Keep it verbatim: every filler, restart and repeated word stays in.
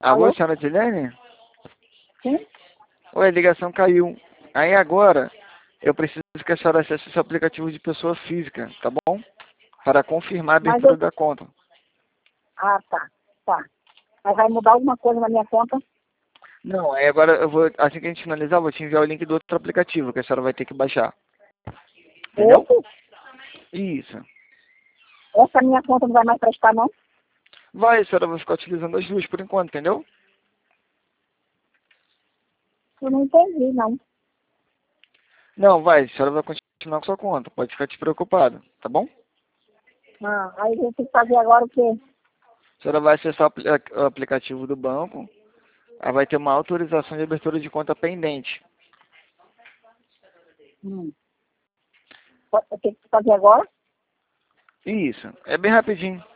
Alô, Alô? senhora Dilene? Sim? Oi, a ligação caiu. Aí agora, eu preciso que a senhora acesse esse aplicativo de pessoa física, tá bom? Para confirmar a Mas abertura eu... da conta. Ah, tá. Tá. Mas vai mudar alguma coisa na minha conta? Não, aí agora eu vou, assim que a gente finalizar, eu vou te enviar o link do outro aplicativo que a senhora vai ter que baixar. Entendeu? Esse? Isso. Essa minha conta não vai mais prestar, não? Vai, a senhora vai ficar utilizando as duas por enquanto, entendeu? Eu não entendi, não. Não, vai, a senhora vai continuar com sua conta. Pode ficar despreocupada, tá bom? Ah, aí a gente tem que fazer agora o quê? A senhora vai acessar o apli- o aplicativo do banco, aí vai ter uma autorização de abertura de conta pendente. Hum. Eu tenho que fazer agora? Isso, é bem rapidinho.